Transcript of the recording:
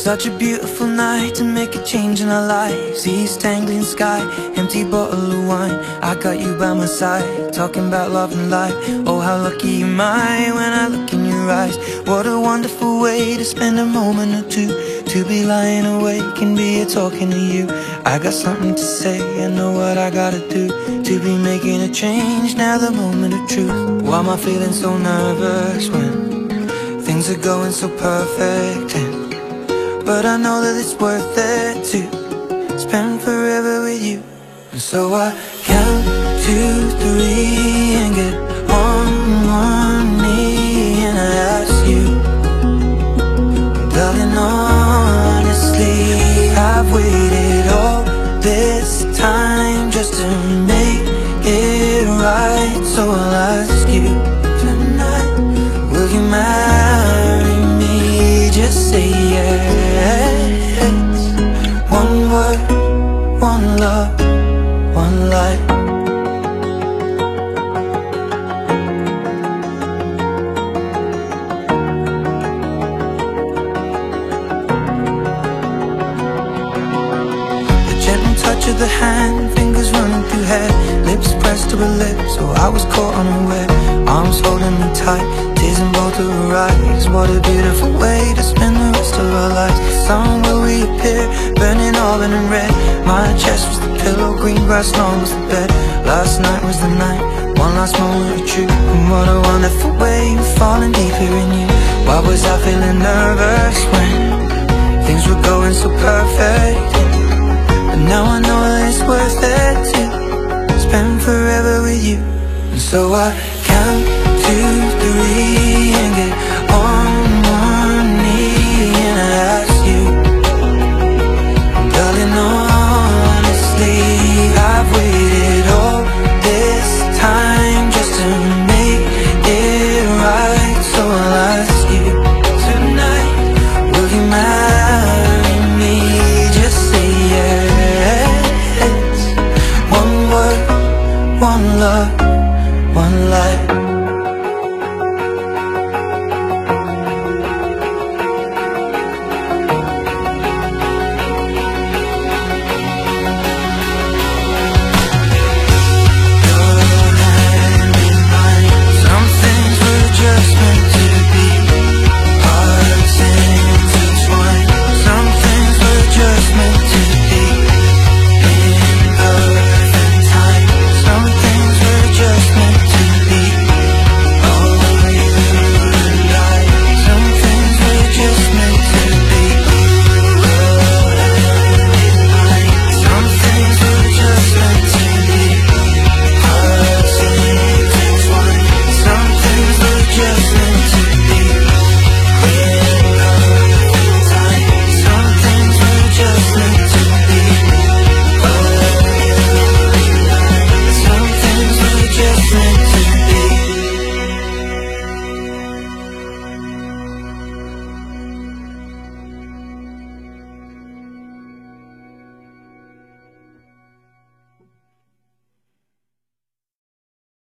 Such a beautiful night to make a change in our lives. East Anglian sky, empty bottle of wine. I got you by my side, talking about love and life. Oh, how lucky am I when I look in your eyes. What a wonderful way to spend a moment or two, to be lying awake and be here talking to you. I got something to say, I know what I gotta do, to be making a change, now the moment of truth. Why am I feeling so nervous when things are going so perfect? But I know that it's worth it to spend forever with you. And so I count 2, 3 and get on one knee, and I ask you, darling, honestly, I've waited all this time just to make it right. So I'll ask you tonight, will you marry me? Just say yes. One word, one love, one life. The gentle touch of the hand, fingers running through hair, lips pressed to her lips, so I was caught unaware. Arms holding me tight, tears in both of her eyes. What a beautiful way to spend the rest of our lives. The sun will reappear, burning auburn and red. My chest was the pillow, green grass lawn was the bed. Last night was the night, one last moment with you. And what a wonderful way of falling deeper in you. Why was I feeling nervous when things were going so perfect? But now I know that it's worth it to spend forever with you. And so I